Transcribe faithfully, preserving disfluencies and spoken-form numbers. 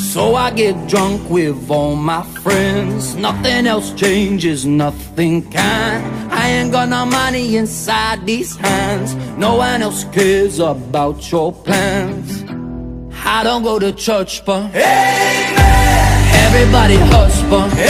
So I get drunk with all my friends. Nothing else changes, nothing can. I ain't got no money inside these hands. No one else cares about your plans. I don't go to church, but amen. Everybody hush, but